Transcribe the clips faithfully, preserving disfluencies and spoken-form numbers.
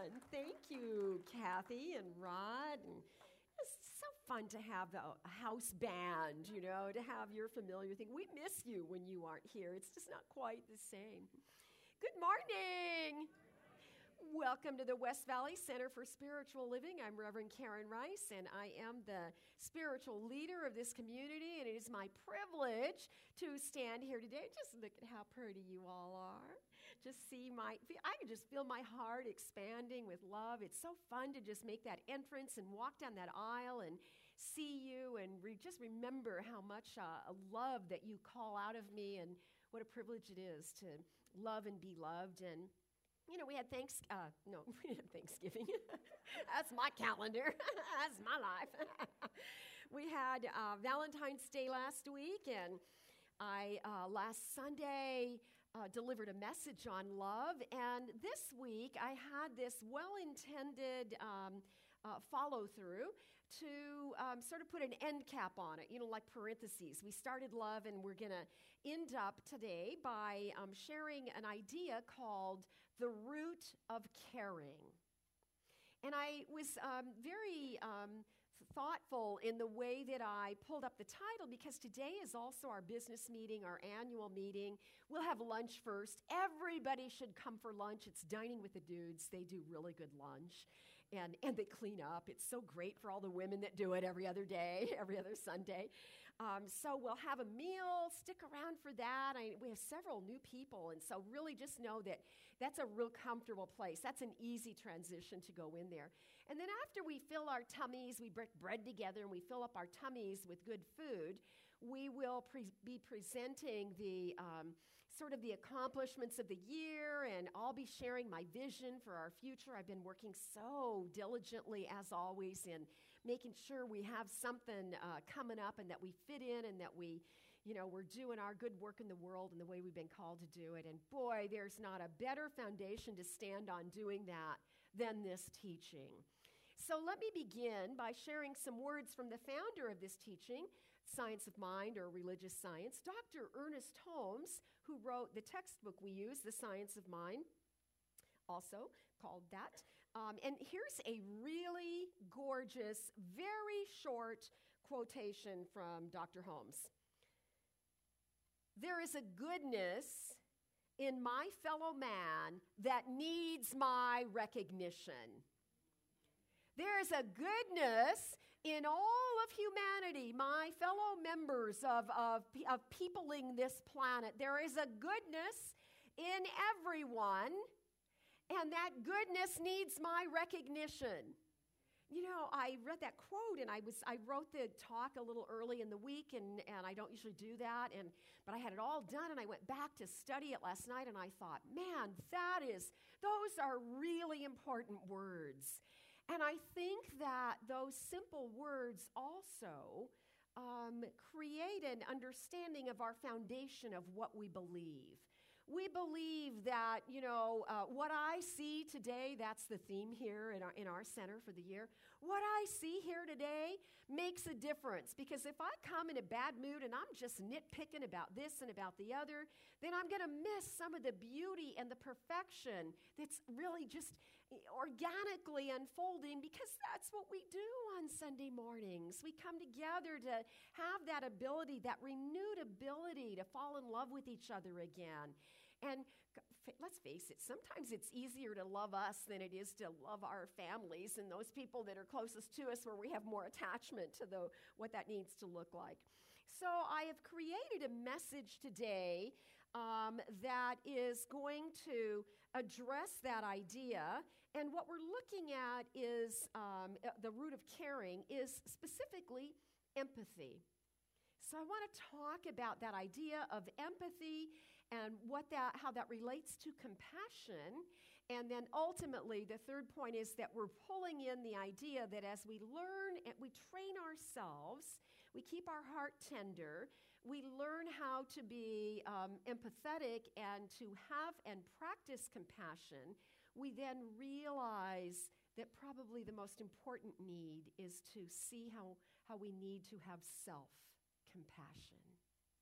fun. Thank you, Kathy and Rod. And it's so fun to have a house band, you know, to have your familiar thing. We miss you when you aren't here. It's just not quite the same. Good morning. Welcome to the West Valley Center for Spiritual Living. I'm Reverend Karen Rice, and I am the spiritual leader of this community, and it is my privilege to stand here today. Just look at how pretty you all are. Just see my, I can just feel my heart expanding with love. It's so fun to just make that entrance and walk down that aisle and see you and re- just remember how much uh, love that you call out of me, and what a privilege it is to love and be loved. And you know, we had thanks, uh, no, we didn't have Thanksgiving. That's my calendar. That's my life. We had uh, Valentine's Day last week, and I, uh, last Sunday, uh, delivered a message on love. And this week, I had this well-intended um, uh, follow-through to um, sort of put an end cap on it, you know, like parentheses. We started love, and we're going to end up today by um, sharing an idea called the root of caring. And I was um, very um, thoughtful in the way that I pulled up the title, because today is also our business meeting, our annual meeting. We'll have lunch first. Everybody should come for lunch. It's Dining with the Dudes. They do really good lunch, and, and they clean up. It's so great for all the women that do it every other day, every other Sunday. Um, so we'll have a meal. Stick around for that. I, we have several new people, and so really just know that that's a real comfortable place. That's an easy transition to go in there. And then after we fill our tummies, we break bread together and we fill up our tummies with good food, we will pre- be presenting the um, sort of the accomplishments of the year, and I'll be sharing my vision for our future. I've been working so diligently, as always, in making sure we have something uh, coming up and that we fit in, and that we, you know, we're doing our good work in the world in the way we've been called to do it. And boy, there's not a better foundation to stand on doing that than this teaching. So let me begin by sharing some words from the founder of this teaching, Science of Mind, or Religious Science, Doctor Ernest Holmes, who wrote the textbook we use, The Science of Mind, also called that. Um, and here's a really gorgeous, very short quotation from Doctor Holmes. "There is a goodness in my fellow man that needs my recognition. There is a goodness in all of humanity, my fellow members of, of, of peopling this planet. There is a goodness in everyone, and that goodness needs my recognition." You know, I read that quote, and I was I wrote the talk a little early in the week, and, and I don't usually do that, and but I had it all done, and I went back to study it last night, and I thought, man, that is, those are really important words. And I think that those simple words also um, create an understanding of our foundation of what we believe. We believe that, you know, uh, what I see today, that's the theme here in our, in our center for the year. What I see here today makes a difference, because if I come in a bad mood and I'm just nitpicking about this and about the other, then I'm going to miss some of the beauty and the perfection that's really just organically unfolding, because that's what we do on Sunday mornings. We come together to have that ability, that renewed ability to fall in love with each other again. And let's face it, sometimes it's easier to love us than it is to love our families and those people that are closest to us, where we have more attachment to the, what that needs to look like. So I have created a message today um, that is going to address that idea. And what we're looking at is um, the root of caring is specifically empathy. So I want to talk about that idea of empathy and what that, how that relates to compassion. And then ultimately, the third point is that we're pulling in the idea that as we learn and we train ourselves, we keep our heart tender, we learn how to be um, empathetic and to have and practice compassion, we then realize that probably the most important need is to see how, how we need to have self compassion.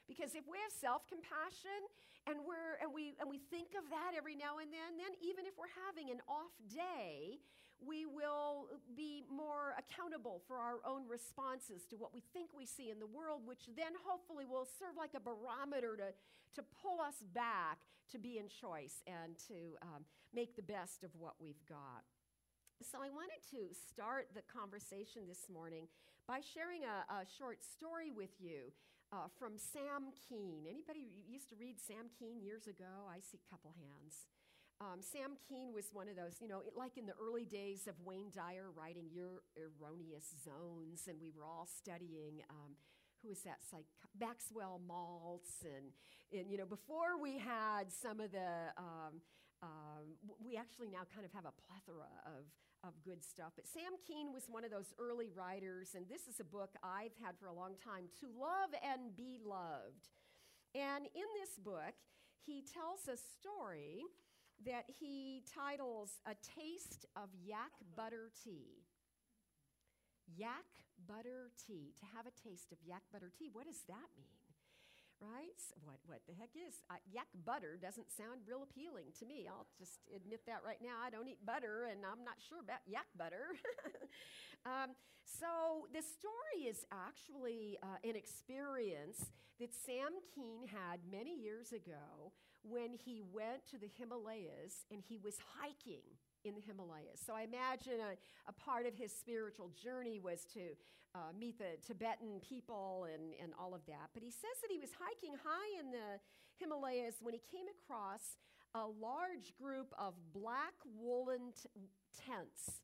Because if we have self-compassion and we're and we and we think of that every now and then, then even if we're having an off day, we will be more accountable for our own responses to what we think we see in the world, which then hopefully will serve like a barometer to, to pull us back to be in choice and to um, make the best of what we've got. So I wanted to start the conversation this morning by sharing a, a short story with you uh, from Sam Keen. Anybody used to read Sam Keen years ago? I see a couple hands. Um, Sam Keen was one of those, you know, it, like in the early days of Wayne Dyer writing Your Erroneous Zones, and we were all studying, um, who was that, like Maxwell Maltz, and, and, you know, before we had some of the, um, um, w- we actually now kind of have a plethora of, of good stuff. But Sam Keen was one of those early writers, and this is a book I've had for a long time, To Love and Be Loved. And in this book, he tells a story that he titles A Taste of Yak Butter Tea. Yak butter tea. To have a taste of yak butter tea. What does that mean? Right? So what, what the heck is? Uh, yak butter doesn't sound real appealing to me. I'll just admit that right now. I don't eat butter, and I'm not sure about yak butter. um, so the story is actually uh, an experience that Sam Keen had many years ago when he went to the Himalayas and he was hiking in the Himalayas. So I imagine a, a part of his spiritual journey was to uh, meet the Tibetan people and, and all of that. But he says that he was hiking high in the Himalayas when he came across a large group of black woolen t- tents.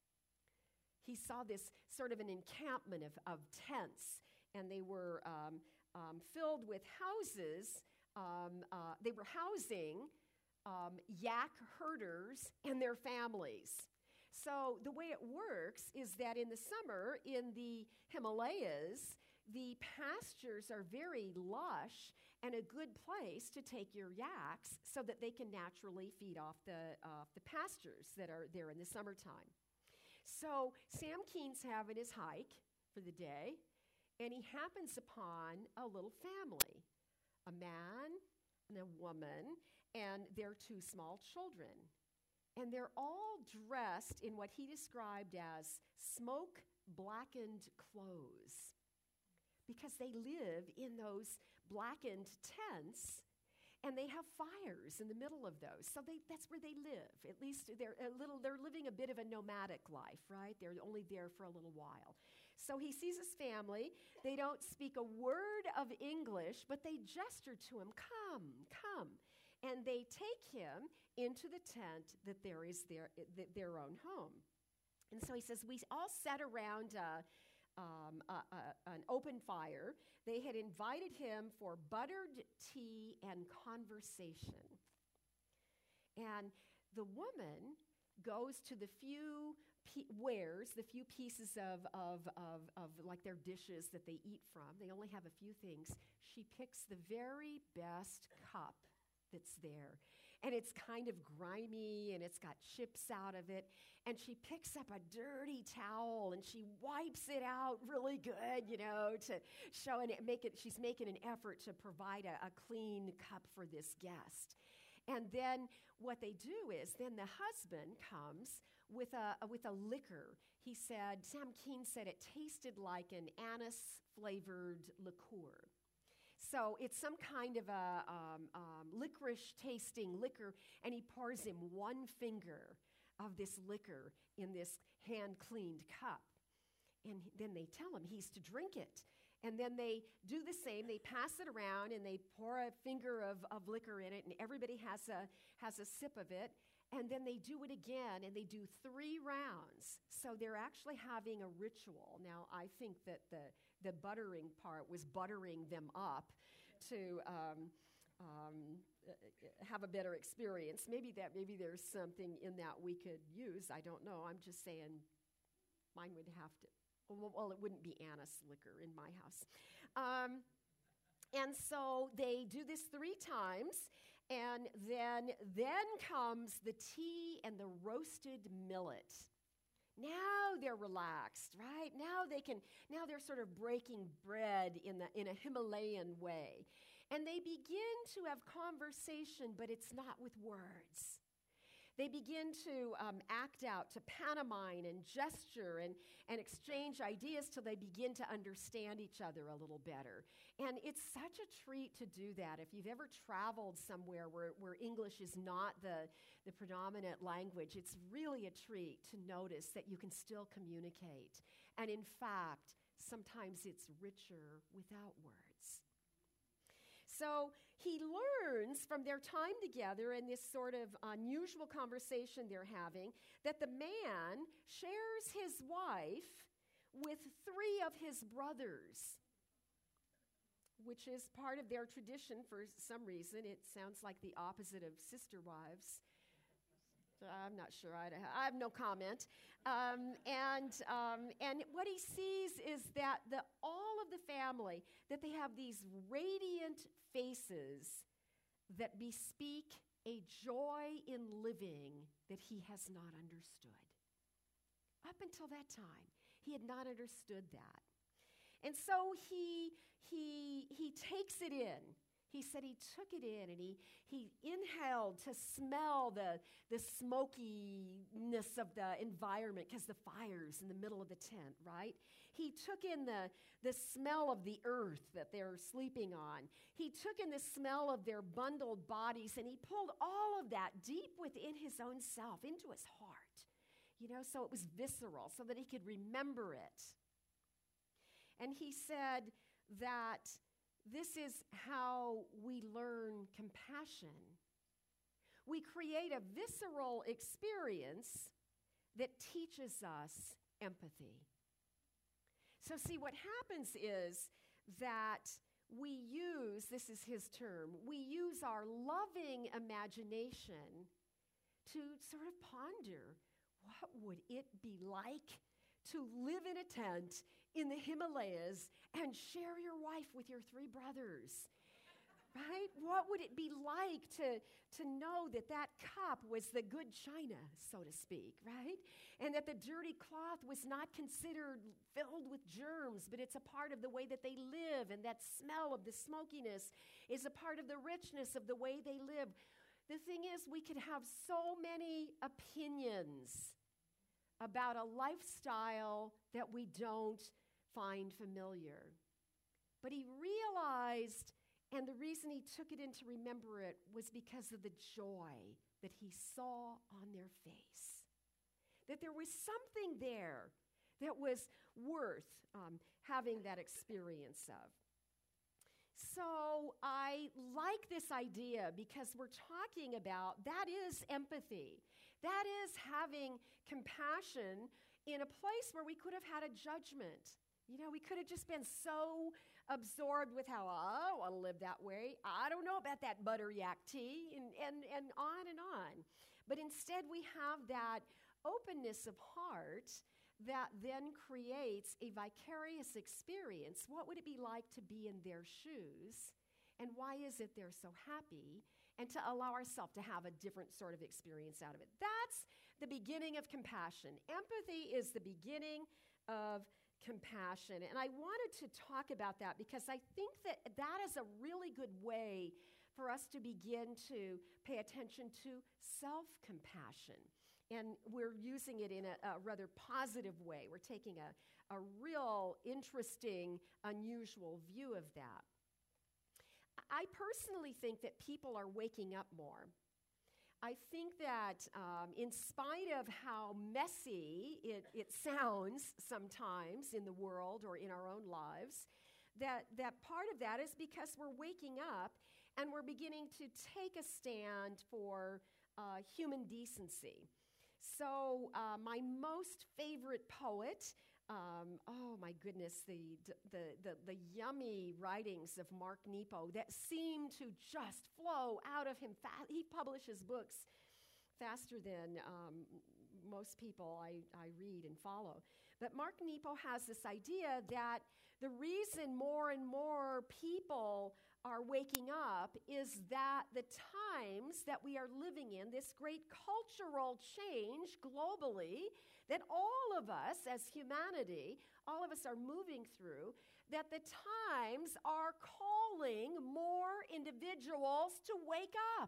He saw this sort of an encampment of, of tents, and they were um, um, filled with houses. Um, uh, they were housing um, yak herders and their families. So the way it works is that in the summer in the Himalayas, the pastures are very lush and a good place to take your yaks so that they can naturally feed off the, uh, the pastures that are there in the summertime. So Sam Keen's having his hike for the day, and he happens upon a little family. A man and a woman and their two small children. And they're all dressed in what he described as smoke-blackened clothes because they live in those blackened tents, and they have fires in the middle of those. So they, that's where they live. At least they're a little, they're living a bit of a nomadic life, right? They're only there for a little while. So he sees his family. They don't speak a word of English, but they gesture to him, come, come. And they take him into the tent that there is their, their own home. And so he says, we all sat around uh, um, a, a, an open fire. They had invited him for buttered tea and conversation. And the woman goes to the few P- wares, the few pieces of, of, of, of like their dishes that they eat from. They only have a few things. She picks the very best cup that's there. And it's kind of grimy, and it's got chips out of it. And she picks up a dirty towel, and she wipes it out really good, you know, to show and make it, she's making an effort to provide a, a clean cup for this guest. And then what they do is then the husband comes with a, with a liquor. He said, Sam Keen said it tasted like an anise-flavored liqueur. So it's some kind of a um, um, licorice-tasting liquor, and he pours him one finger of this liquor in this hand-cleaned cup. And then they tell him he's to drink it. And then they do the same. They pass it around, and they pour a finger of, of liquor in it, and everybody has a, has a sip of it. And then they do it again, and they do three rounds. So they're actually having a ritual. Now, I think that the, the buttering part was buttering them up to um, um, have a better experience. Maybe that, maybe there's something in that we could use. I don't know. I'm just saying mine would have to, well, well it wouldn't be anise liquor in my house. Um, and so they do this three times. And then, then comes the tea and the roasted millet. Now they're relaxed, right? Now they can, now they're sort of breaking bread in, the, in a Himalayan way. And they begin to have conversation, but it's not with words. They begin to um, act out, to pantomime and gesture and, and exchange ideas till they begin to understand each other a little better. And it's such a treat to do that. If you've ever traveled somewhere where, where English is not the, the predominant language, it's really a treat to notice that you can still communicate. And in fact, sometimes it's richer without words. So he learns from their time together in this sort of unusual conversation they're having that the man shares his wife with three of his brothers, which is part of their tradition for some reason. It sounds like the opposite of sister wives. I'm not sure. I have no comment. Um, and um, and what he sees is that the all of the family, that they have these radiant faces that bespeak a joy in living that he has not understood. Up until that time, he had not understood that. And so he he he takes it in. He said he took it in and he, he inhaled to smell the, the smokiness of the environment because the fire's in the middle of the tent, right? He took in the, the smell of the earth that they're sleeping on. He took in the smell of their bundled bodies and he pulled all of that deep within his own self, into his heart, you know, so it was visceral, so that he could remember it. And he said that this is how we learn compassion. We create a visceral experience that teaches us empathy. So see, what happens is that we use, this is his term, we use our loving imagination to sort of ponder, what would it be like to live in a tent in the Himalayas and share your wife with your three brothers, right? What would it be like to, to know that that cup was the good china, so to speak, right? And that the dirty cloth was not considered filled with germs, but it's a part of the way that they live, and that smell of the smokiness is a part of the richness of the way they live. The thing is, we could have so many opinions about a lifestyle that we don't find familiar. But he realized, and the reason he took it in to remember it was because of the joy that he saw on their face. That there was something there that was worth um, having that experience of. So I like this idea because we're talking about, that is empathy. That is having compassion in a place where we could have had a judgment. You know, we could have just been so absorbed with how, oh, I don't want to live that way. I don't know about that butter yak tea, and, and, and on and on. But instead, we have that openness of heart that then creates a vicarious experience. What would it be like to be in their shoes? And why is it they're so happy? And to allow ourselves to have a different sort of experience out of it. That's the beginning of compassion. Empathy is the beginning of compassion. And I wanted to talk about that because I think that that is a really good way for us to begin to pay attention to self-compassion. And we're using it in a, a rather positive way. We're taking a, a real interesting, unusual view of that. I personally think that people are waking up more. I think that um, in spite of how messy it, it sounds sometimes in the world or in our own lives, that, that part of that is because we're waking up and we're beginning to take a stand for uh, human decency. So uh, my most favorite poet, um, oh my goodness, the, the, the, the yummy writings of Mark Nepo that seem to just flow out of him. Fa- he publishes books faster than um, most people I, I read and follow. But Mark Nepo has this idea that the reason more and more people are waking up is that the times that we are living in, this great cultural change globally, that all of us as humanity, all of us are moving through, that the times are calling more individuals to wake up.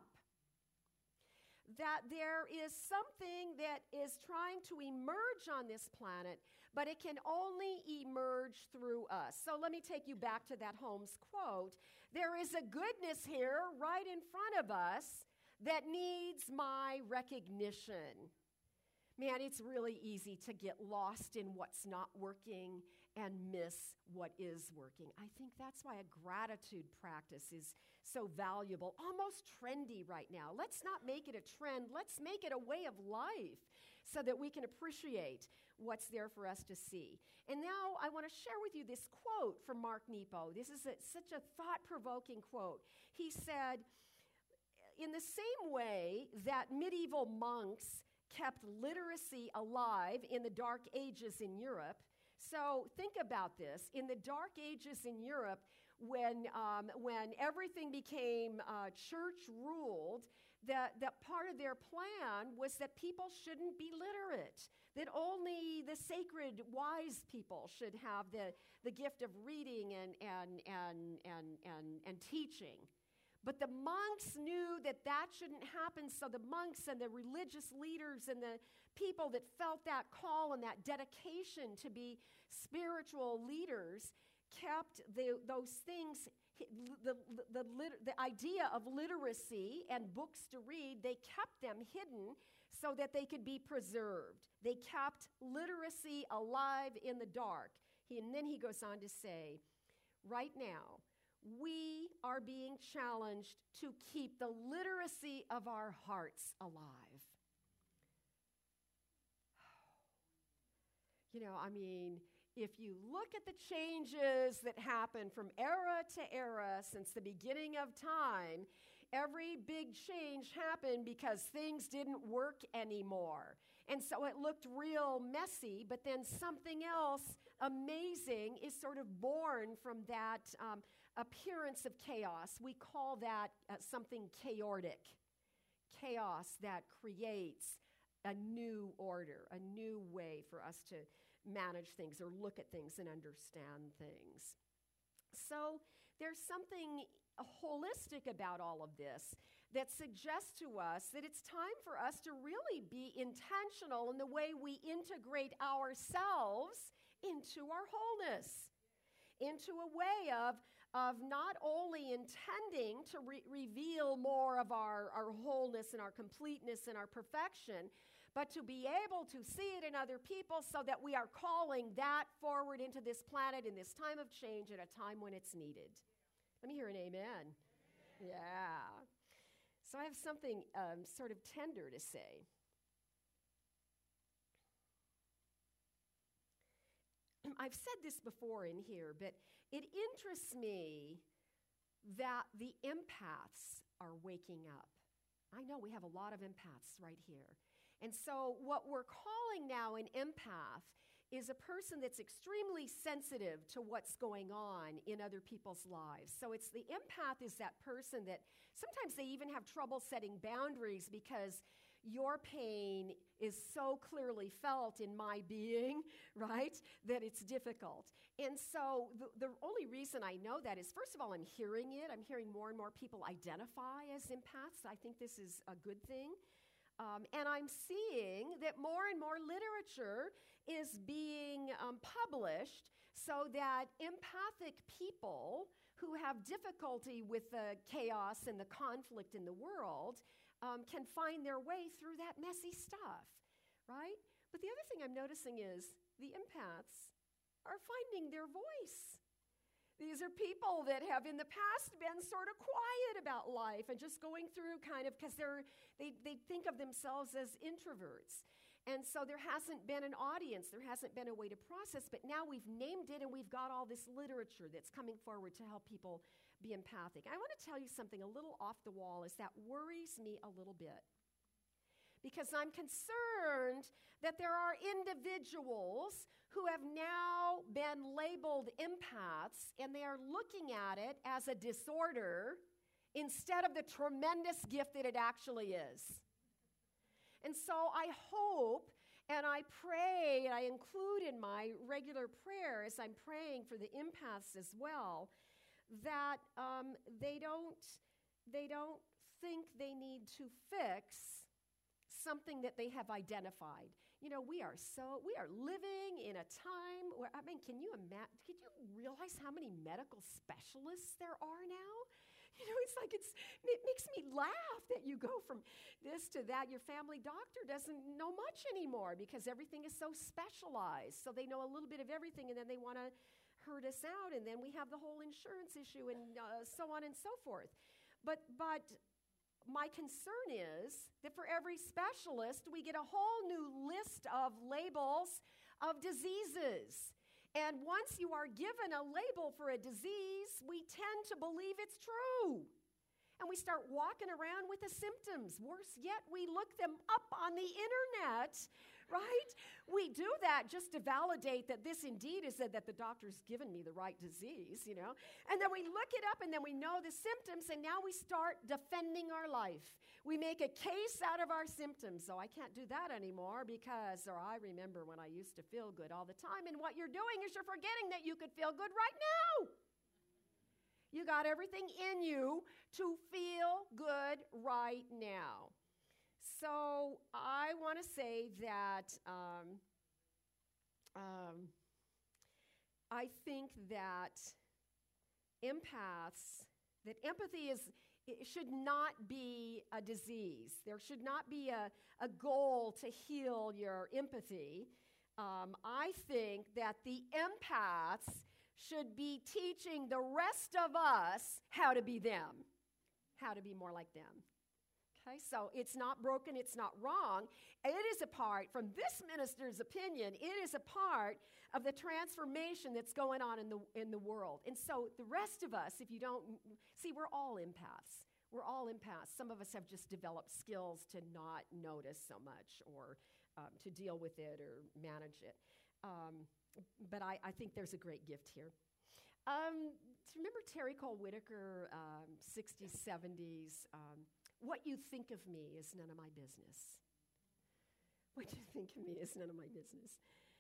That there is something that is trying to emerge on this planet, but it can only emerge through us. So let me take you back to that Holmes quote. There is a goodness here right in front of us that needs my recognition. Man, it's really easy to get lost in what's not working and miss what is working. I think that's why a gratitude practice is so valuable, almost trendy right now. Let's not make it a trend. Let's make it a way of life so that we can appreciate what's there for us to see. And now I want to share with you this quote from Mark Nepo. This is a, such a thought-provoking quote. He said, in the same way that medieval monks kept literacy alive in the Dark Ages in Europe. So think about this. In the Dark Ages in Europe, when, um, when everything became uh, church-ruled, that, that part of their plan was that people shouldn't be literate, that only the sacred wise people should have the, the gift of reading and, and, and, and, and, and teaching. But the monks knew that that shouldn't happen, so the monks and the religious leaders and the people that felt that call and that dedication to be spiritual leaders kept the, those things, the, the, the, lit, the idea of literacy and books to read, they kept them hidden so that they could be preserved. They kept literacy alive in the dark. He, and then he goes on to say, right now, we are being challenged to keep the literacy of our hearts alive. You know, I mean, if you look at the changes that happen from era to era since the beginning of time, every big change happened because things didn't work anymore. And so it looked real messy, but then something else amazing is sort of born from that um, appearance of chaos. We call that uh, something chaotic. Chaos that creates a new order, a new way for us to manage things or look at things and understand things. So there's something holistic about all of this that suggests to us that it's time for us to really be intentional in the way we integrate ourselves into our wholeness, into a way of, of not only intending to re- reveal more of our, our wholeness and our completeness and our perfection, but to be able to see it in other people so that we are calling that forward into this planet in this time of change at a time when it's needed. Let me hear an amen. Amen. Yeah. So I have something um, sort of tender to say. I've said this before in here, but it interests me that the empaths are waking up. I know we have a lot of empaths right here. And so what we're calling now an empath is a person that's extremely sensitive to what's going on in other people's lives. So it's the empath is that person that sometimes they even have trouble setting boundaries because your pain is so clearly felt in my being, right, that it's difficult. And so the, the only reason I know that is, first of all, I'm hearing it. I'm hearing more and more people identify as empaths. I think this is a good thing. Um, and I'm seeing that more and more literature is being um, published so that empathic people who have difficulty with the chaos and the conflict in the world um, can find their way through that messy stuff, right? But the other thing I'm noticing is the empaths are finding their voice. These are people that have in the past been sort of quiet about life and just going through kind of, because they're they, they think of themselves as introverts. And so there hasn't been an audience, there hasn't been a way to process, but now we've named it and we've got all this literature that's coming forward to help people be empathic. I want to tell you something a little off the wall is that worries me a little bit. because I'm concerned that there are individuals who have now been labeled empaths, and they are looking at it as a disorder instead of the tremendous gift that it actually is. And so I hope and I pray, and I include in my regular prayer as I'm praying for the empaths as well, that um, they don't they don't think they need to fix something that they have identified. You know, we are so, we are living in a time where, I mean, can you imagine, can you realize how many medical specialists there are now? You know, it's like, it's, it makes me laugh that you go from this to that. Your family doctor doesn't know much anymore because everything is so specialized. So they know a little bit of everything, and then they want to hurt us out, and then we have the whole insurance issue, and uh, so on and so forth. But, but my concern is that for every specialist, we get a whole new list of labels of diseases. And once you are given a label for a disease, we tend to believe it's true. And we start walking around with the symptoms. Worse yet, we look them up on the internet, right? We do that just to validate that this indeed is that, that the doctor's given me the right disease, you know. And then we look it up, and then we know the symptoms, and now we start defending our life. We make a case out of our symptoms. So I can't do that anymore because, or I remember when I used to feel good all the time. And what you're doing is you're forgetting that you could feel good right now. You got everything in you to feel good right now. So I want to say that um, um, I think that empaths, that empathy is, it should not be a disease. There should not be a, a goal to heal your empathy. Um, I think that the empaths should be teaching the rest of us how to be them, how to be more like them. Okay, so it's not broken, it's not wrong. It is a part, from this minister's opinion, it is a part of the transformation that's going on in the in the world. And so the rest of us, if you don't, see, we're all empaths. We're all empaths. Some of us have just developed skills to not notice so much, or um, to deal with it or manage it. Um, but I, I think there's a great gift here. Um, remember Terry Cole Whitaker, um, sixties, seventies, um, what you think of me is none of my business. What you think of me is none of my business.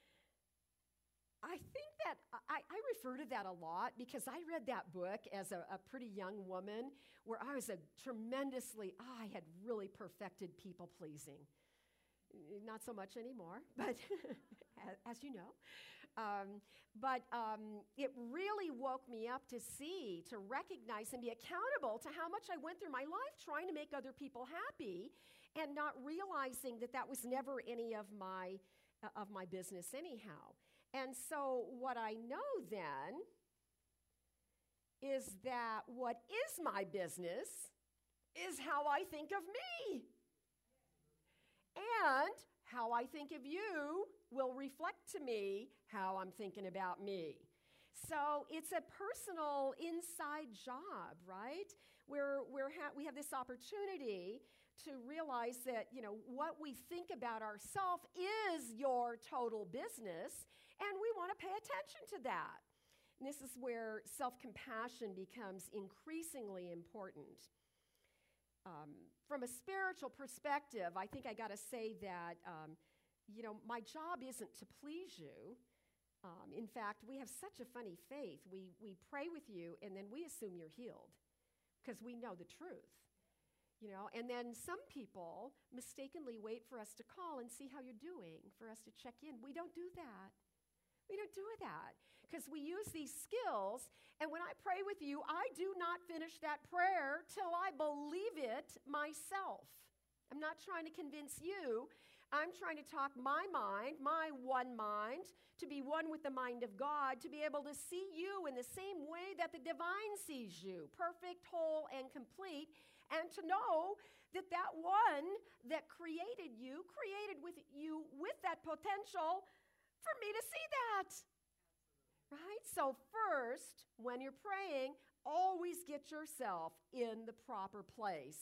I think that, I, I refer to that a lot because I read that book as a, a pretty young woman where I was a tremendously, oh, I had really perfected people pleasing. Not so much anymore, but as you know. Um, but um, it really woke me up to see, to recognize and be accountable to how much I went through my life trying to make other people happy and not realizing that that was never any of my, uh, of my business anyhow. And so what I know then is that what is my business is how I think of me. And how I think of you will reflect to me how I'm thinking about me. So it's a personal inside job, right? Where we're ha- we have this opportunity to realize that, you know, what we think about ourselves is your total business, and we want to pay attention to that. And this is where self-compassion becomes increasingly important. Um, from a spiritual perspective, I think I got to say that, um, you know, my job isn't to please you. Um, in fact, we have such a funny faith. We, we pray with you, and then we assume you're healed because we know the truth. You know, and then some people mistakenly wait for us to call and see how you're doing, for us to check in. We don't do that. We don't do that because we use these skills, and when I pray with you, I do not finish that prayer till I believe it myself. I'm not trying to convince you. I'm trying to talk my mind, my one mind, to be one with the mind of God, to be able to see you in the same way that the divine sees you, perfect, whole, and complete, and to know that that one that created you, created with you with that potential for me to see that. Right? So first, when you're praying, always get yourself in the proper place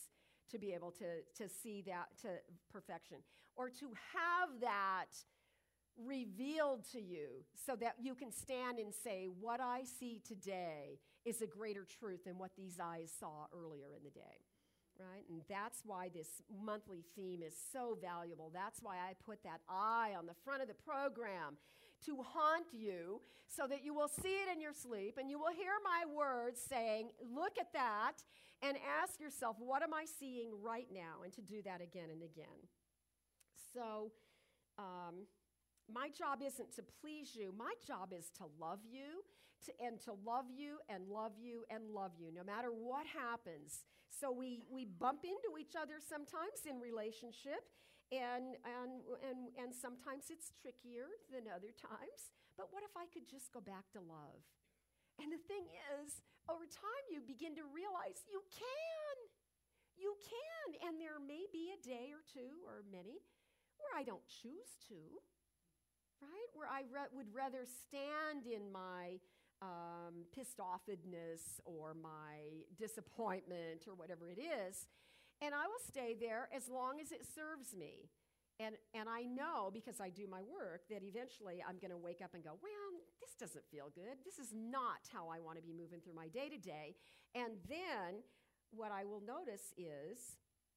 to be able to, to see that to perfection, or to have that revealed to you so that you can stand and say, what I see today is a greater truth than what these eyes saw earlier in the day, right? And that's why this monthly theme is so valuable. That's why I put that eye on the front of the program to haunt you so that you will see it in your sleep and you will hear my words saying, look at that and ask yourself, what am I seeing right now? And to do that again and again. So, um, my job isn't to please you. My job is to love you to, and to love you and love you and love you no matter what happens. So we, we bump into each other sometimes in relationship, and, and, and, and sometimes it's trickier than other times. But what if I could just go back to love? And the thing is, over time you begin to realize you can. You can. And there may be a day or two or many where I don't choose to. Right? Where I re- would rather stand in my um, pissed offedness or my disappointment or whatever it is, and I will stay there as long as it serves me. And, and I know, because I do my work, that eventually I'm going to wake up and go, well, this doesn't feel good. This is not how I want to be moving through my day-to-day. And then what I will notice is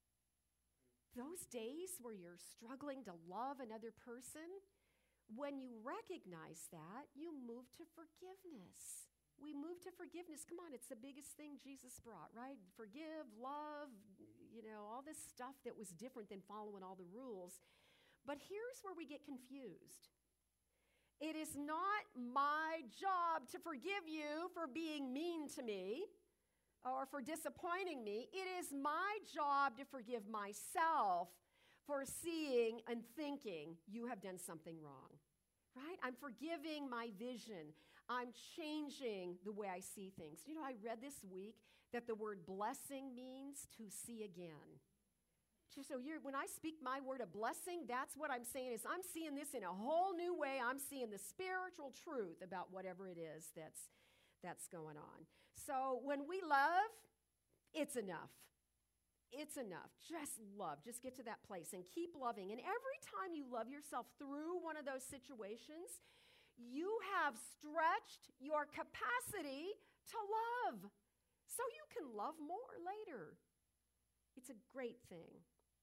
those days where you're struggling to love another person, when you recognize that, you move to forgiveness. We move to forgiveness. Come on, it's the biggest thing Jesus brought, right? Forgive, love, you know, all this stuff that was different than following all the rules. But here's where we get confused. It is not my job to forgive you for being mean to me or for disappointing me. It is my job to forgive myself for seeing and thinking you have done something wrong, right? I'm forgiving my vision. I'm changing the way I see things. You know, I read this week that the word blessing means to see again. So you're, when I speak my word of blessing, that's what I'm saying is I'm seeing this in a whole new way. I'm seeing the spiritual truth about whatever it is that's, that's going on. So when we love, it's enough. It's enough. Just love. Just get to that place and keep loving. And every time you love yourself through one of those situations, you have stretched your capacity to love so you can love more later. It's a great thing.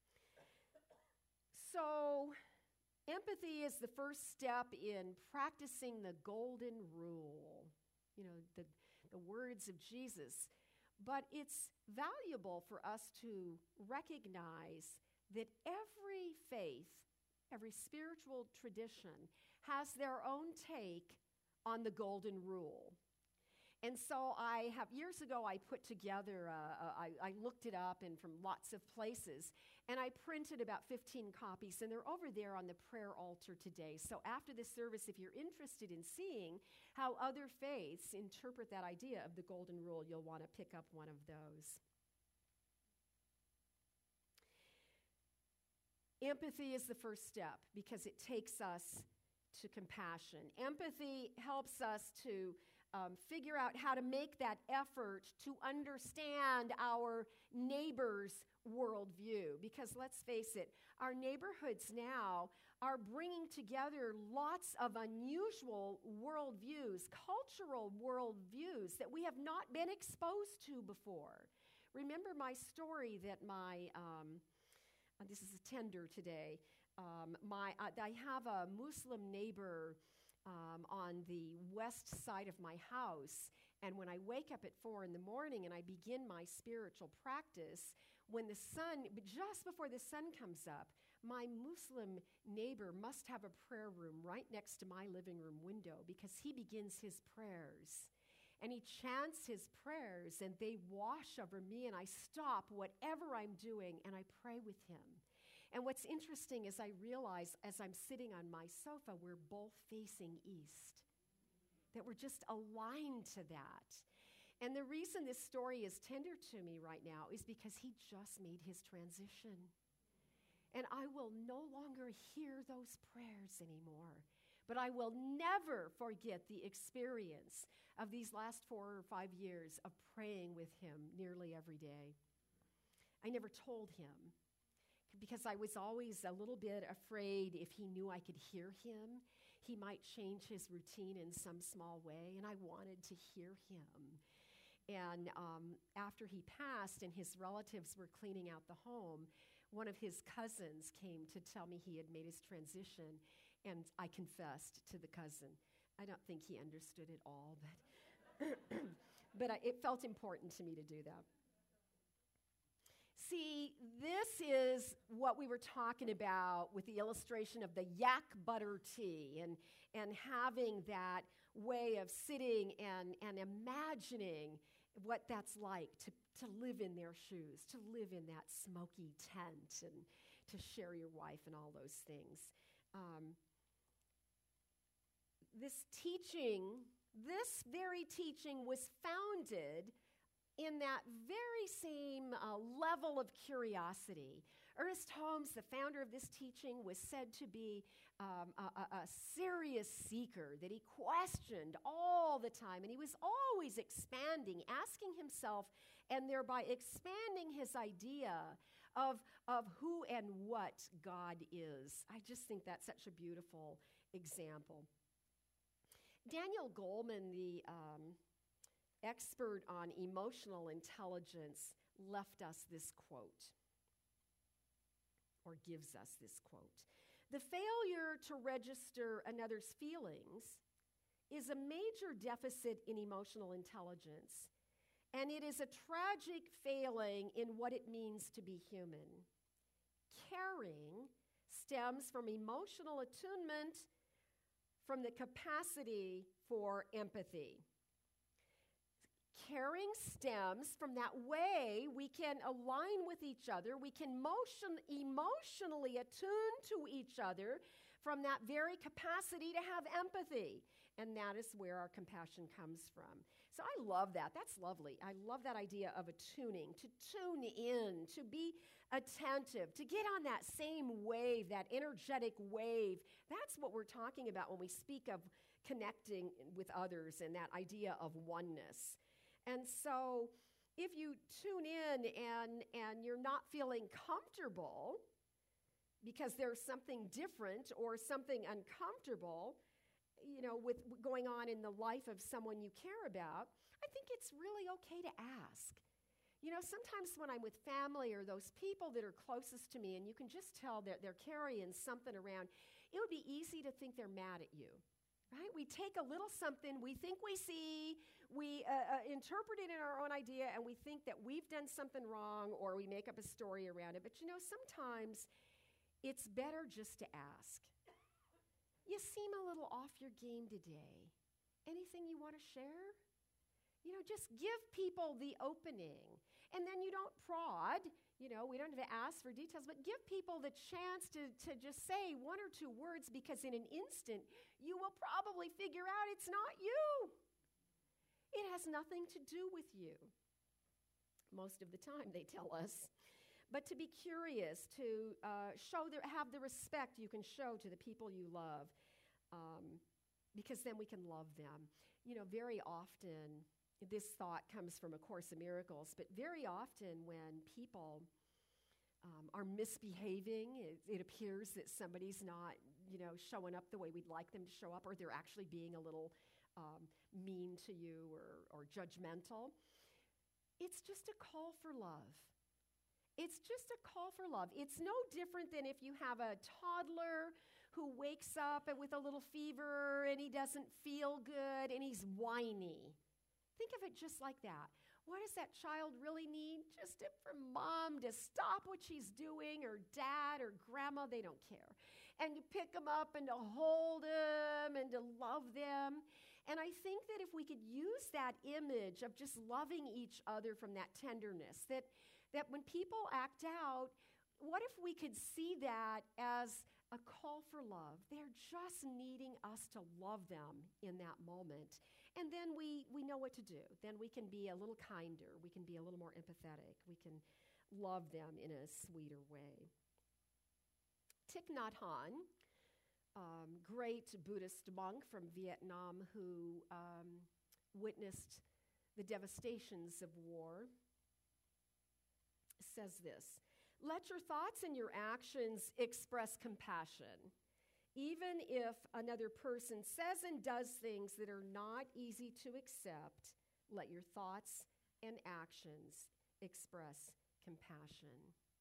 So, empathy is the first step in practicing the golden rule. You know, the, the words of Jesus. But it's valuable for us to recognize that every faith, every spiritual tradition has their own take on the golden rule. And so I have, years ago, I put together, uh, I, I looked it up and from lots of places, and I printed about fifteen copies, and they're over there on the prayer altar today. So after this service, if you're interested in seeing how other faiths interpret that idea of the golden rule, you'll want to pick up one of those. Empathy is the first step because it takes us to compassion. Empathy helps us to Um, figure out how to make that effort to understand our neighbor's worldview. Because let's face it, our neighborhoods now are bringing together lots of unusual worldviews, cultural worldviews that we have not been exposed to before. Remember my story that my, um, uh, this is a tender today, um, my, uh, I have a Muslim neighbor Um, on the west side of my house, and when I wake up at four in the morning and I begin my spiritual practice, when the sun, just before the sun comes up, my Muslim neighbor must have a prayer room right next to my living room window because he begins his prayers. And he chants his prayers, and they wash over me, and I stop whatever I'm doing, and I pray with him. And what's interesting is I realize as I'm sitting on my sofa, we're both facing east, that we're just aligned to that. And the reason this story is tender to me right now is because he just made his transition. And I will no longer hear those prayers anymore. But I will never forget the experience of these last four or five years of praying with him nearly every day. I never told him because I was always a little bit afraid if he knew I could hear him, he might change his routine in some small way, and I wanted to hear him. And um, after he passed and his relatives were cleaning out the home, one of his cousins came to tell me he had made his transition, and I confessed to the cousin. I don't think he understood it all, but, but I, it felt important to me to do that. See, this is what we were talking about with the illustration of the yak butter tea and, and having that way of sitting and, and imagining what that's like to, to live in their shoes, to live in that smoky tent and to share your wife and all those things. Um, this teaching, this very teaching was founded in that very same uh, level of curiosity. Ernest Holmes, the founder of this teaching, was said to be um, a, a, a serious seeker, that he questioned all the time, and he was always expanding, asking himself, and thereby expanding his idea of, of who and what God is. I just think that's such a beautiful example. Daniel Goleman, the um, expert on emotional intelligence, left us this quote, or gives us this quote. The failure to register another's feelings is a major deficit in emotional intelligence, and it is a tragic failing in what it means to be human. Caring stems from emotional attunement, from the capacity for empathy. Caring stems from that way we can align with each other, we can motion, emotionally attune to each other from that very capacity to have empathy. And that is where our compassion comes from. So I love that. That's lovely. I love that idea of attuning, to tune in, to be attentive, to get on that same wave, that energetic wave. That's what we're talking about when we speak of connecting with others and that idea of oneness. And so if you tune in and, and you're not feeling comfortable because there's something different or something uncomfortable, you know, with going on in the life of someone you care about, I think it's really okay to ask. You know, sometimes when I'm with family or those people that are closest to me and you can just tell that they're carrying something around, it would be easy to think they're mad at you. Right? We take a little something we think we see, we uh, uh, interpret it in our own idea, and we think that we've done something wrong, or we make up a story around it. But you know, sometimes it's better just to ask. You seem a little off your game today. Anything you want to share? You know, just give people the opening. And then you don't prod. You know, we don't have to ask for details, but give people the chance to, to just say one or two words, because in an instant, you will probably figure out it's not you. It has nothing to do with you. Most of the time, they tell us. But to be curious, to uh, show the, have the respect you can show to the people you love, um, because then we can love them. You know, very often, this thought comes from A Course in Miracles, but very often when people um, are misbehaving, it, it appears that somebody's not, you know, showing up the way we'd like them to show up, or they're actually being a little um, mean to you or, or judgmental. It's just a call for love. It's just a call for love. It's no different than if you have a toddler who wakes up with a little fever and he doesn't feel good and he's whiny. Think of it just like that. What does that child really need? Just to, for mom to stop what she's doing, or dad or grandma, they don't care. And you pick them up and to hold them and to love them. And I think that if we could use that image of just loving each other from that tenderness, that, that when people act out, what if we could see that as a call for love? They're just needing us to love them in that moment. And then we, we know what to do. Then we can be a little kinder. We can be a little more empathetic. We can love them in a sweeter way. Thich Nhat Hanh, um, great Buddhist monk from Vietnam who um, witnessed the devastations of war, says this: let your thoughts and your actions express compassion. Even if another person says and does things that are not easy to accept, let your thoughts and actions express compassion.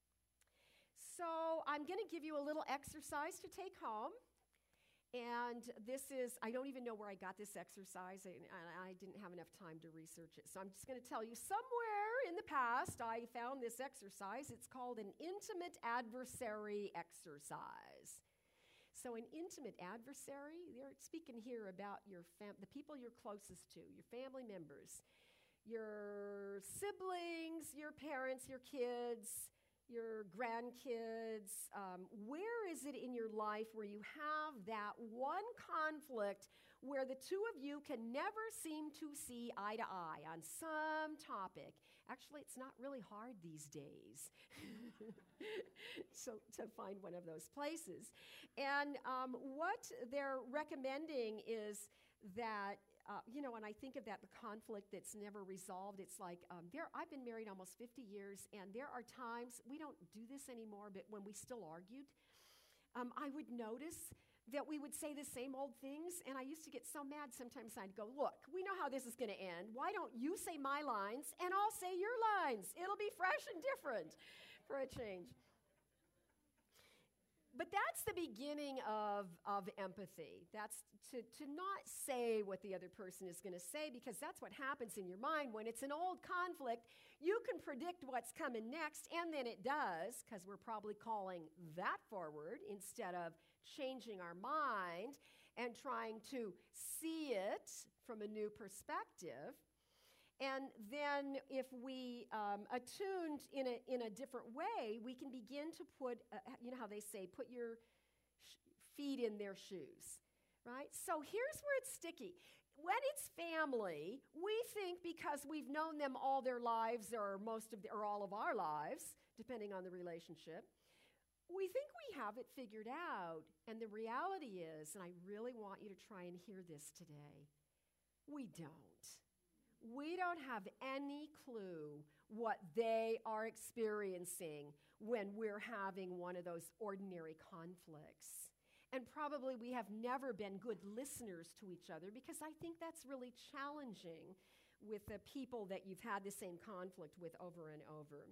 So I'm going to give you a little exercise to take home. And this is, I don't even know where I got this exercise, and I didn't have enough time to research it. So I'm just going to tell you, somewhere in the past, I found this exercise. It's called an intimate adversary exercise. So an intimate adversary, they're speaking here about your fam- the people you're closest to, your family members, your siblings, your parents, your kids, your grandkids. Um, where is it in your life where you have that one conflict where the two of you can never seem to see eye to eye on some topic? Actually, it's not really hard these days so to find one of those places. And um, what they're recommending is that Uh, you know, when I think of that, the conflict that's never resolved, it's like, um, there. I've been married almost fifty years, and there are times, we don't do this anymore, but when we still argued, um, I would notice that we would say the same old things, and I used to get so mad sometimes I'd go, look, we know how this is going to end. Why don't you say my lines, and I'll say your lines? It'll be fresh and different for a change. But that's the beginning of, of empathy. That's to, to not say what the other person is going to say, because that's what happens in your mind. When it's an old conflict, you can predict what's coming next, and then it does, because we're probably calling that forward instead of changing our mind and trying to see it from a new perspective. And then if we um, attuned in a, in a different way, we can begin to put, uh, you know how they say, put your sh- feet in their shoes, right? So here's where it's sticky. When it's family, we think because we've known them all their lives, or most of the, or all of our lives, depending on the relationship, we think we have it figured out. And the reality is, and I really want you to try and hear this today, we don't. We don't have any clue what they are experiencing when we're having one of those ordinary conflicts. And probably we have never been good listeners to each other, because I think that's really challenging with the people that you've had the same conflict with over and over.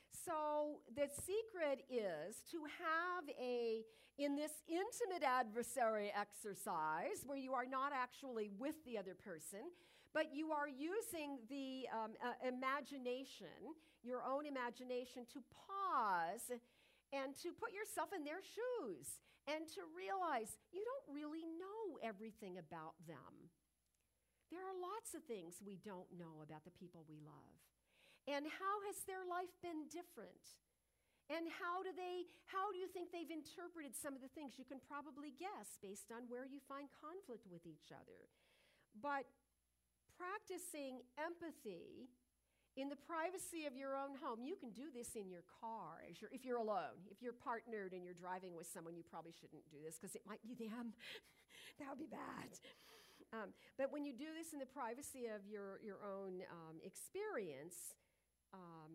So the secret is to have a, in this intimate adversary exercise, where you are not actually with the other person, but you are using the um, uh, imagination, your own imagination, to pause and to put yourself in their shoes and to realize you don't really know everything about them. There are lots of things we don't know about the people we love. And how has their life been different? And how do they, how do you think they've interpreted some of the things? You can probably guess based on where you find conflict with each other. But practicing empathy in the privacy of your own home. You can do this in your car as you're, if you're alone. If you're partnered and you're driving with someone, you probably shouldn't do this because it might be them. That would be bad. Um, but when you do this in the privacy of your, your own um, experience, um,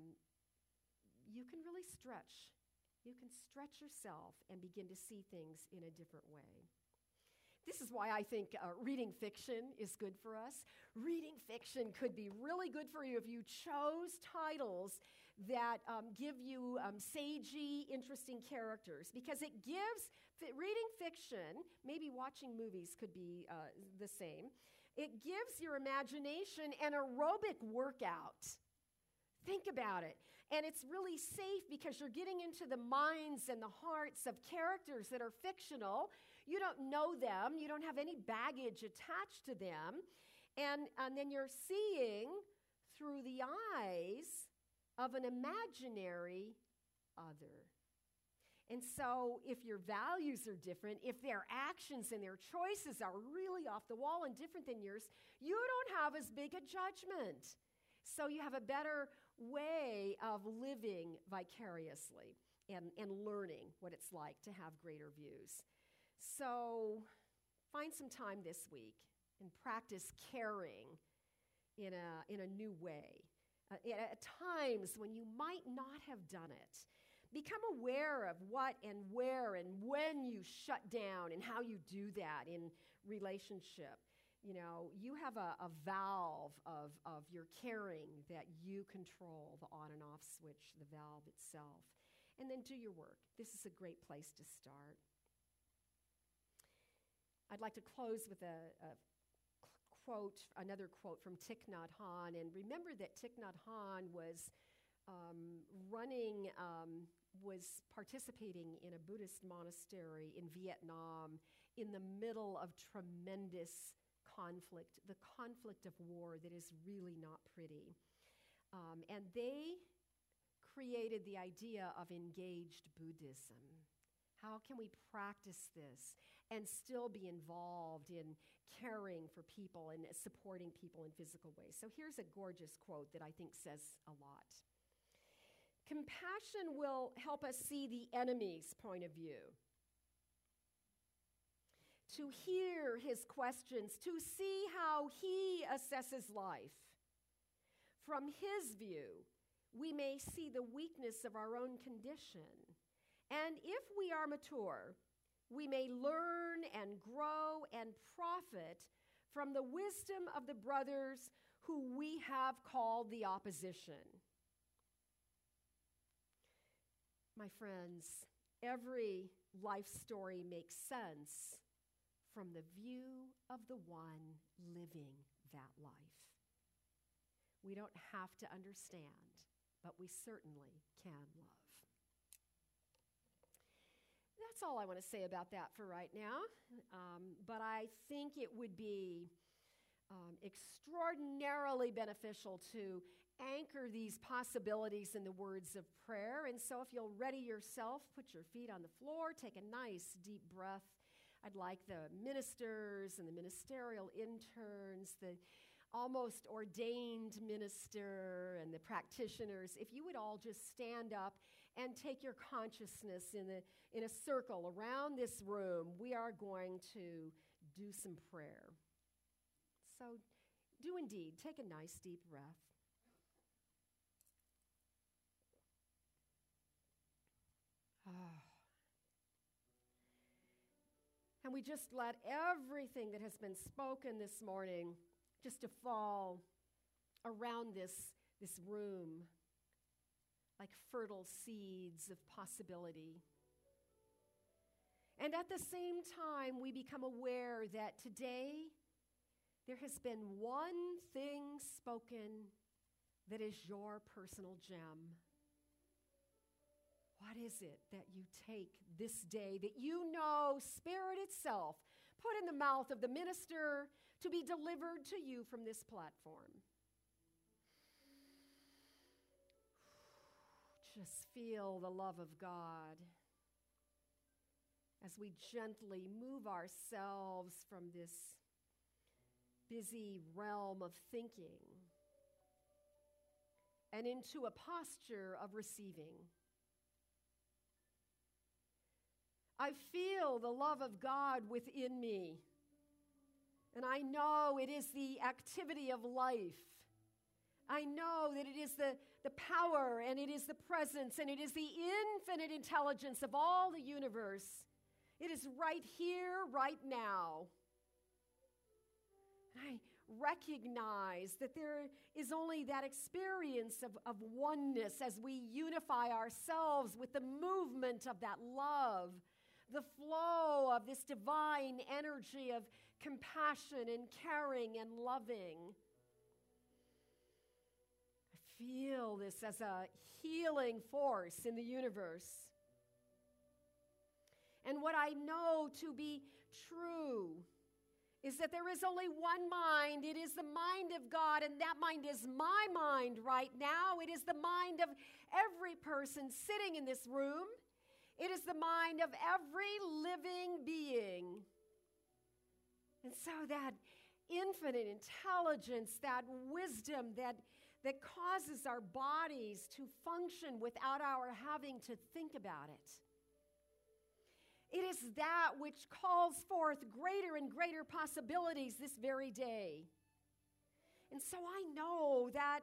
you can really stretch. You can stretch yourself and begin to see things in a different way. This is why I think uh, reading fiction is good for us. Reading fiction could be really good for you if you chose titles that um, give you um, sagey, interesting characters, because it gives, fi- reading fiction, maybe watching movies could be uh, the same, it gives your imagination an aerobic workout. Think about it. And it's really safe because you're getting into the minds and the hearts of characters that are fictional. You don't know them. You don't have any baggage attached to them. And, and then you're seeing through the eyes of an imaginary other. And so if your values are different, if their actions and their choices are really off the wall and different than yours, you don't have as big a judgment. So you have a better way of living vicariously and, and learning what it's like to have greater views. So find some time this week and practice caring in a, in a new way uh, at times when you might not have done it. Become aware of what and where and when you shut down and how you do that in relationship. You know, you have a, a valve of, of your caring that you control, the on and off switch, the valve itself. And then do your work. This is a great place to start. I'd like to close with a, a quote, another quote from Thich Nhat Hanh. And remember that Thich Nhat Hanh was um, running, um, was participating in a Buddhist monastery in Vietnam in the middle of tremendous conflict, the conflict of war that is really not pretty. Um, and they created the idea of engaged Buddhism. How can we practice this and still be involved in caring for people and supporting people in physical ways? So here's a gorgeous quote that I think says a lot. Compassion will help us see the enemy's point of view, to hear his questions, to see how he assesses life. From his view, we may see the weakness of our own condition. And if we are mature, we may learn and grow and profit from the wisdom of the brothers who we have called the opposition. My friends, every life story makes sense from the view of the one living that life. We don't have to understand, but we certainly can love. That's all I want to say about that for right now. Um, but I think it would be um, extraordinarily beneficial to anchor these possibilities in the words of prayer. And so if you'll ready yourself, put your feet on the floor, take a nice deep breath. I'd like the ministers and the ministerial interns, the almost ordained minister and the practitioners, if you would all just stand up and take your consciousness in a, in a circle around this room, we are going to do some prayer. So do indeed, take a nice deep breath. Oh. And we just let everything that has been spoken this morning just to fall around this, this room like fertile seeds of possibility. And at the same time, we become aware that today there has been one thing spoken that is your personal gem. What is it that you take this day that you know Spirit itself put in the mouth of the minister to be delivered to you from this platform? Just feel the love of God as we gently move ourselves from this busy realm of thinking and into a posture of receiving. I feel the love of God within me, and I know it is the activity of life. I know that it is the, the power, and it is the presence, and it is the infinite intelligence of all the universe. It is right here, right now. And I recognize that there is only that experience of, of oneness as we unify ourselves with the movement of that love, the flow of this divine energy of compassion and caring and loving. I feel this as a healing force in the universe. And what I know to be true is that there is only one mind. It is the mind of God, and that mind is my mind right now. It is the mind of every person sitting in this room. It is the mind of every living being. And so that infinite intelligence, that wisdom that, that causes our bodies to function without our having to think about it. It is that which calls forth greater and greater possibilities this very day. And so I know that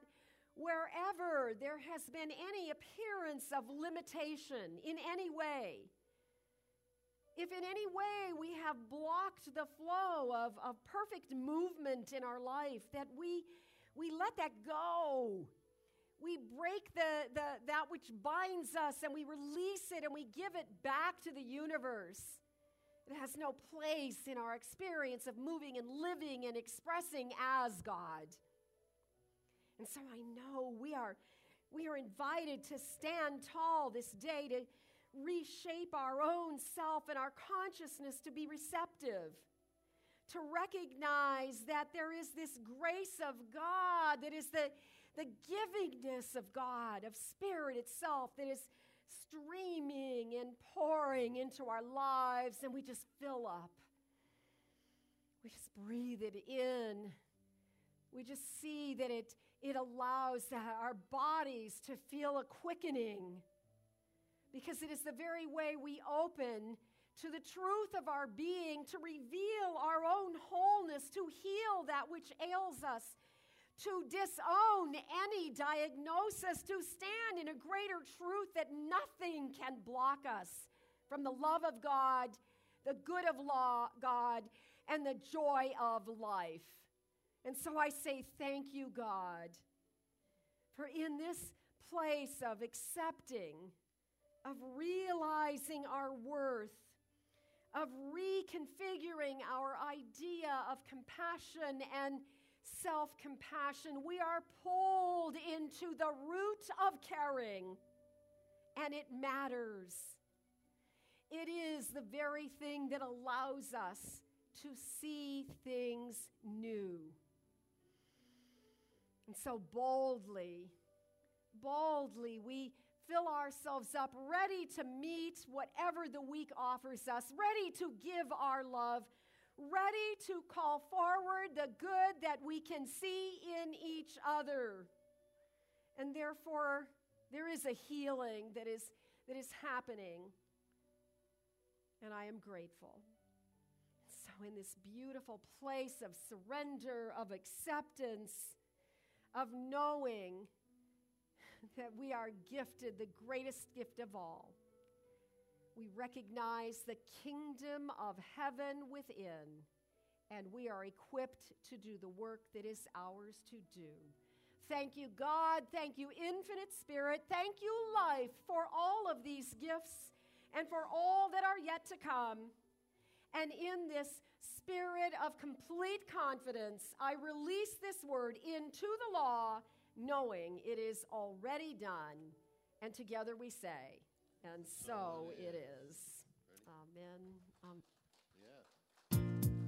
wherever there has been any appearance of limitation in any way. If in any way we have blocked the flow of, of perfect movement in our life, that we, we let that go. We break the, the, that which binds us and we release it and we give it back to the universe. It has no place in our experience of moving and living and expressing as God. And so I know we are, we are invited to stand tall this day, to reshape our own self and our consciousness to be receptive, to recognize that there is this grace of God, that is the, the givingness of God, of Spirit itself, that is streaming and pouring into our lives, and we just fill up. We just breathe it in. We just see that it, it allows our bodies to feel a quickening, because it is the very way we open to the truth of our being, to reveal our own wholeness, to heal that which ails us, to disown any diagnosis, to stand in a greater truth that nothing can block us from the love of God, the good of law, God, and the joy of life. And so I say thank you, God, for in this place of accepting, of realizing our worth, of reconfiguring our idea of compassion and self-compassion, we are pulled into the root of caring, and it matters. It is the very thing that allows us to see things new. And so boldly, boldly, we fill ourselves up, ready to meet whatever the week offers us, ready to give our love, ready to call forward the good that we can see in each other. And therefore, there is a healing that is, that is happening, and I am grateful. So in this beautiful place of surrender, of acceptance, of knowing that we are gifted the greatest gift of all, we recognize the kingdom of heaven within, and we are equipped to do the work that is ours to do. Thank you, God. Thank you, Infinite Spirit. Thank you, life, for all of these gifts and for all that are yet to come. And in this spirit of complete confidence, I release this word into the law, knowing it is already done. And together we say, and so it is. Amen. Um,